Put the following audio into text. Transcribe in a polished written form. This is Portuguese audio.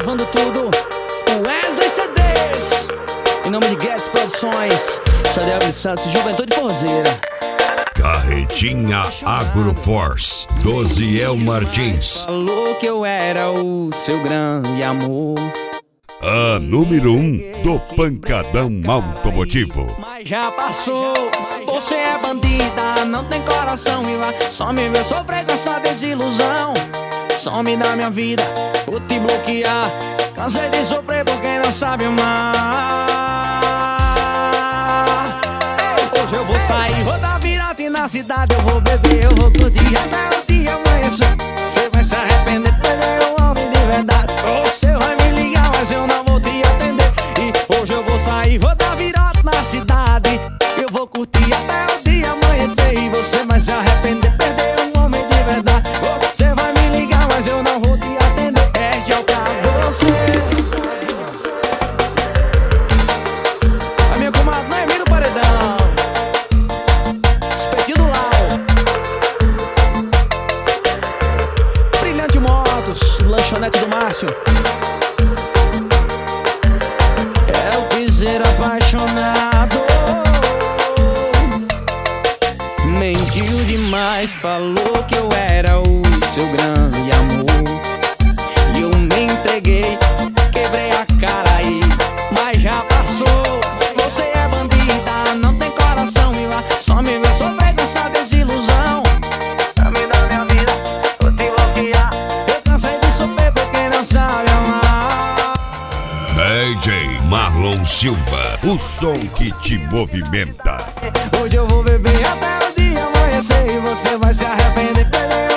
gravando tudo. Wesley CDs, em nome de Guedes Produções, Sadel Santos, Juventude Forzeira. Carretinha Agroforce, Dosiel Martins. Falou que eu era o seu grande amor. A número 1 do Pancadão Automotivo. Mas já passou, você é bandida, não tem coração e vai só me ver sofrer com essa desilusão. Some da minha vida, vou te bloquear. Cansei de sofrer por quem não sabe amar. Hoje eu vou sair, vou dar virada e na cidade eu vou beber, eu vou curtir até o dia amanhecer. Você vai se arrepender, perder o homem de verdade. Você vai me ligar, mas eu não vou te atender. E hoje eu vou sair, vou dar virada na cidade. Eu vou curtir até o dia amanhecer. E você vai se arrepender, perder um homem de verdade. Você vai me ligar, mas eu não vou te atender. É que eu pra você. A minha comadre não é meio do paredão. Espetinho do Lau. Brilhante Motos, Lanchonete do Márcio. É o dizer apaixonado. Mentiu demais, falou que eu era o seu grande amor. E eu me entreguei, quebrei a cara aí, mas já passou. Você é bandida, não tem coração e lá só me vê sofrer nessa desilusão. Pra mim da minha vida, vou te bloquear. Eu cansei de sofrer por quem não sabe amar. DJ Marlon Silva, o som que te movimenta. Hoje eu vou beber até o dia amanhecer. E você vai se arrepender, perder